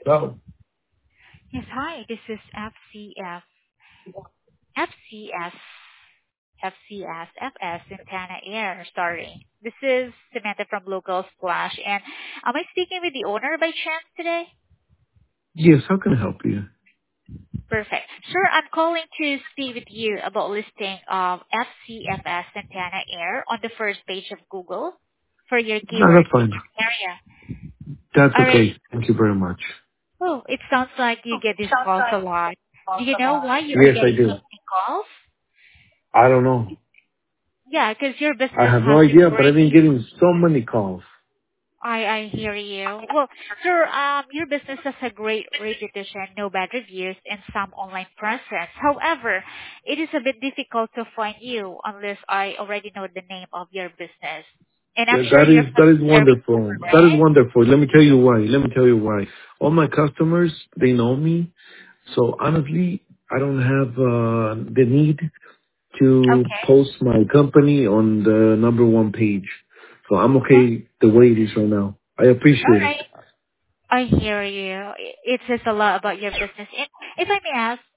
So, Yes, hi. This is FCS, FS Santana Air starting. This is Samantha from Local Splash. And am I speaking with the owner by chance today? yes, how can I help you? Perfect. Sure, I'm calling to speak with you about listing of FCFS Santana Air on the first page of Google for your No, keyword that's fine. area. That's All right. okay. Thank you very much. Oh, it sounds like you get these calls a lot. Do you know why you are Yes, I getting so do. many calls? I don't know. Yeah, because your I business have no has a idea, but I've great. been getting so many calls. I hear you. Well, sir, your business has a great reputation, no bad reviews, and some online presence. However, it is a bit difficult to find you unless I already know the name of your business. And I'm That, sure that you're is that is familiar with wonderful. Google, That is right? wonderful. Let me tell you why. Let me tell you why. All my customers, they know me. So honestly, I don't have the need to Okay. post my company on the number one page. So I'm Well, okay the way it is right now. I all appreciate it. right. I hear you. It says a lot about your business. And if I may ask,